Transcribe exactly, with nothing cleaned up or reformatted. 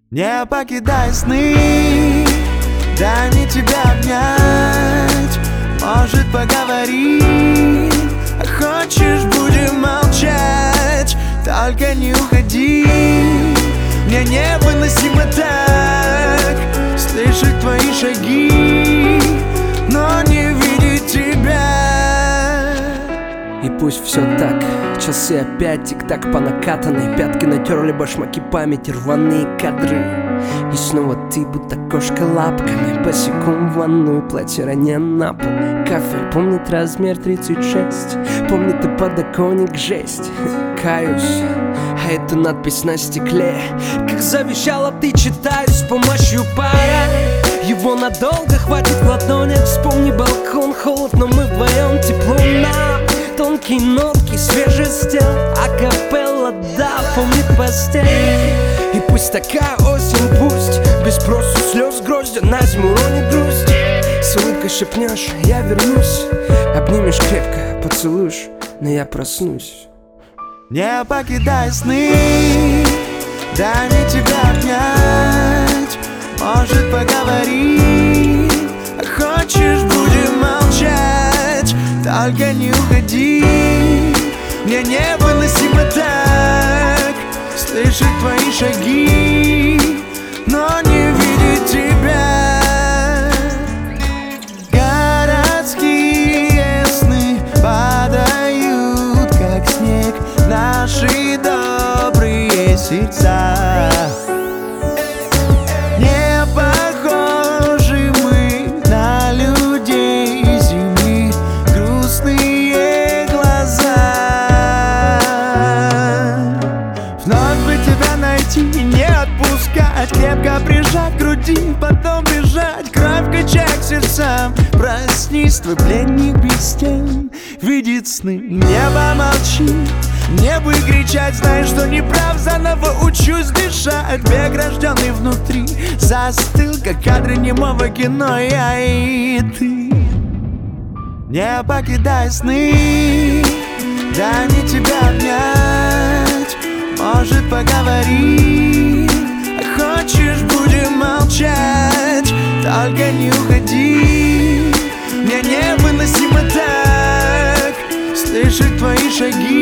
Не покидай сны, дай мне тебя обнять. Может, поговорим, а хочешь, будем молчать. Только не уходи, мне невыносимо так слышать твои шаги, но не видеть тебя. И пусть все так, часы опять тик-так по накатанной. Пятки натерли башмаки памяти, рваные кадры. И снова ты, будто кошка лапками, босиком в ванную, платье роня на пол. Кафель помнит размер тридцать шесть, помнит и подоконник жесть. Каюсь, а эту надпись на стекле, как завещала, ты читаешь с помощью пара. Его надолго хватит в ладонях. Вспомни балкон, холод, но мы вдвоем, тепло нам. Тонкие нотки, свежесть тел, акапелла, да, помнит постель. И пусть такая осень, пусть без спросу слез гроздья на зиму уронит грусть. С улыбкой шепнешь, я вернусь, обнимешь крепко, поцелуешь, но я проснусь. Не покидай сны, дай мне тебя обнять. Может, поговорим, а хочешь, будем молчать. Только не уходи, мне невыносимо так слышать твои шаги, но не видеть тебя. Городские сны падают, как снег, наши добрые сердца. Не похожи мы на людей земли, грустные глаза. Вновь бы тебя найти и не отпускать, крепко прижать к груди, потом бежать, кровь качать к сердцам. Проснись, твой пленник без тен видит сны. Небо молчит, мне бы кричать, знаешь, что не прав, заново учусь дышать. Бег, рожденный внутри, застыл, как кадры немого кино, я и ты. Не покидай сны, дай мне тебя обнять. Может, поговорим, а хочешь, будем молчать. Только не уходи, мне невыносимо так слышать твои шаги,